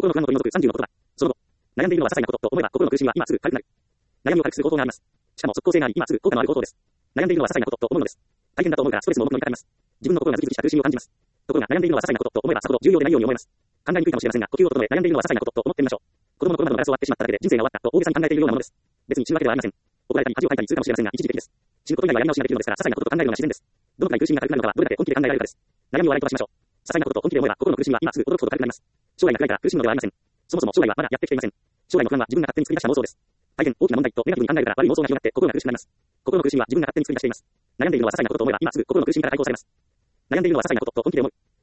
心の不安を取り除く30のことだ。その後、悩んでいるのは些細なことと思えば心の苦しみは今すぐ軽くなる。悩みを軽くする方法があります。しかも即効性があり、今すぐ効果のある方法です。悩んでいるのは些細なことと思うのです。大変だと思うからストレスも重くのりかかります。自分の心がズキズキした苦しみを感じます。ところが悩んでいるのは些細なことと思えばさほど重要でないように思えます。考えにくいかもしれませんが、呼吸を整え、悩んでいるのは些細なことと思ってみましょう。子供の頃などのガラスを割ってしまっただけで人生が終わったと大げさに考えているようなものです。別に死ぬわけではありません。怒られたり恥をかいたりするかもしれませんが、一時的です。死ぬこと以外はやり直しができるのですから、些細なことと考えるのが自然です。どのくらい苦しみが軽くなるのかは、どれだけ本気で考えられるかです。悩みを笑い飛ばしましょう。些細なことと本気で思えば、心の苦しみは今すぐ驚くほど軽くなります。将来が暗いから苦しむのではありません。そもそも将来はまだやってきていません。将来の不安は自分が勝手に作り出した妄想です。大変大きな問題とネガティブに考えるから悪い妄想が広がって心が苦しくなります。心の苦しみは自分が勝手に作り出しています。悩んでいるのは些細なことと思えば、今すぐ心の苦しみから解放されます。悩んでいるのは些細なことと本気で思う。